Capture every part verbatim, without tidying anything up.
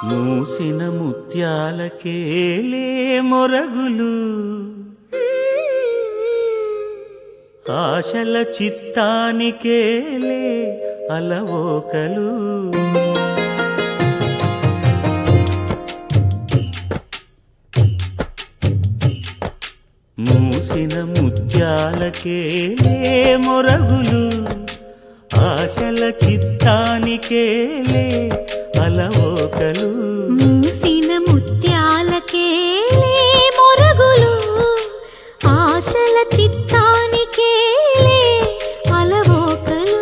మూసిన ముత్యాలకేలే మొరగులు ఆశల చిత్తానికేలే అలవోకలు మూసిన ముత్యాలకేలే మొరగులు ఆశల చిత్తానికేలే అలవోకలు మూసిన ముత్యాలకేలే మొరగులు ఆశల చిత్తానికేలే అలవోకలు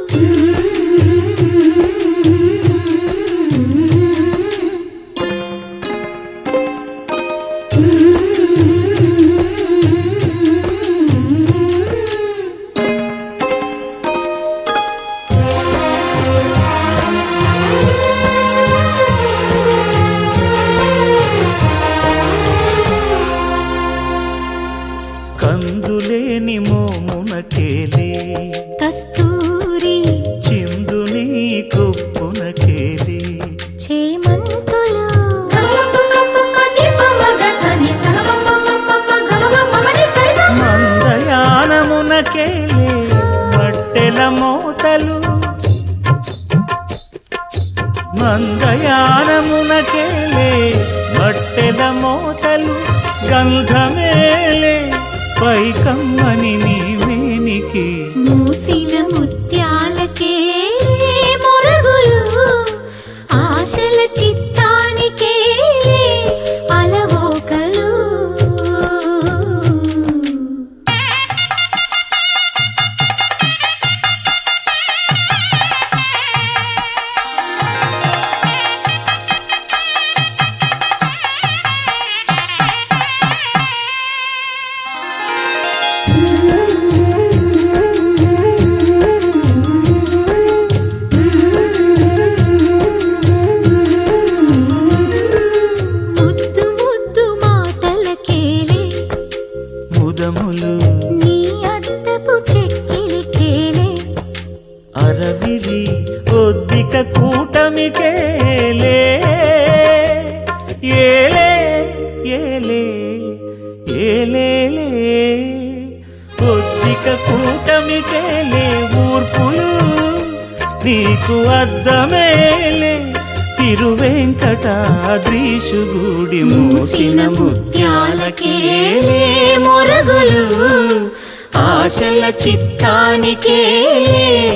కందులేని మోమునకేలే కస్తూరి చిందుని కొప్పునకేలే చేమంతులు మందయానమునకేలే మట్టెల మోతలు మందయానమునకేలే మట్టెల మోతలు గంధమేలే పైకమ్మని నీవేనికి మూసిన ముత్యాలకేలే మొరగులు ఆశల చిత్తానికేలే అలవోకలు ముద్దు ముద్దు మాటలకేలే ముదములు నీ అద్దపు చెక్కిలికేలే అరవిరి ఒద్దిక కూటమికేలే ఏలే ఏలే ఏలేలే ఒద్దిక కూటమికేలే ఊర్పులు నీకు అద్దమేలే తిరువెంకటాద్రీశుగుడి మూసిన ముత్యాలకేలే మొరగులు ఆశల చిత్తానికేలే